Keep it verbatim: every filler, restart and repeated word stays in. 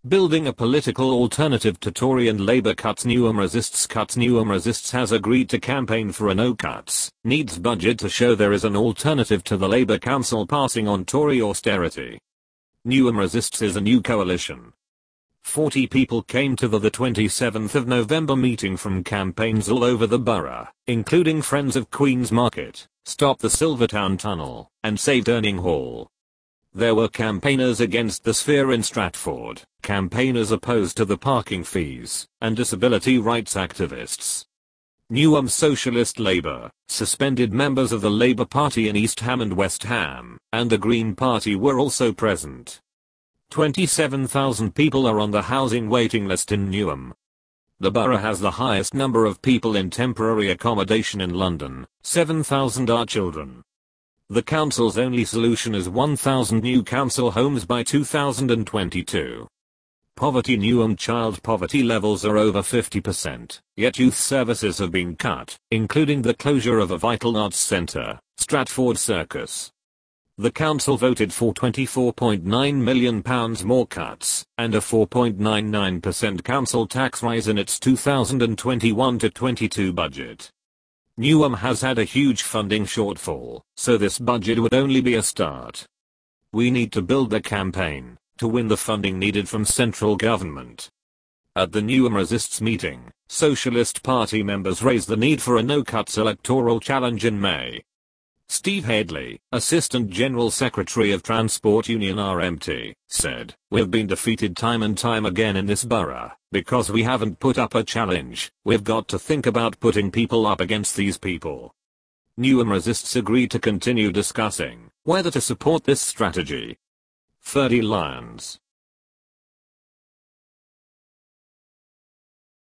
Building a political alternative to Tory and Labour cuts. Newham resists cuts. Newham resists has agreed to campaign for a no cuts, needs budget to show there is an alternative to the Labour Council passing on Tory austerity. Newham resists is a new coalition. forty people came to the, the twenty-seventh of November meeting from campaigns all over the borough, including Friends of Queen's Market, Stop the Silvertown Tunnel, and Save Durning Hall. There were campaigners against the Sphere in Stratford, campaigners opposed to the parking fees, and disability rights activists. Newham Socialist Labour, suspended members of the Labour Party in East Ham and West Ham, and the Green Party were also present. twenty-seven thousand people are on the housing waiting list in Newham. The borough has the highest number of people in temporary accommodation in London, seven thousand are children. The council's only solution is one thousand new council homes by two thousand twenty-two. Poverty. Newham child poverty levels are over fifty percent, yet youth services have been cut, including the closure of a vital arts centre, Stratford Circus. The council voted for twenty-four point nine million pounds more cuts, and a four point nine nine percent council tax rise in its two thousand twenty-one to twenty-two budget. Newham has had a huge funding shortfall, so this budget would only be a start. We need to build the campaign to win the funding needed from central government. At the Newham Resists meeting, Socialist Party members raised the need for a no-cuts electoral challenge in May. Steve Headley, Assistant General Secretary of Transport Union R M T, said, "We've been defeated time and time again in this borough, because we haven't put up a challenge. We've got to think about putting people up against these people." Newham Resists agreed to continue discussing whether to support this strategy. Ferdy Lyons,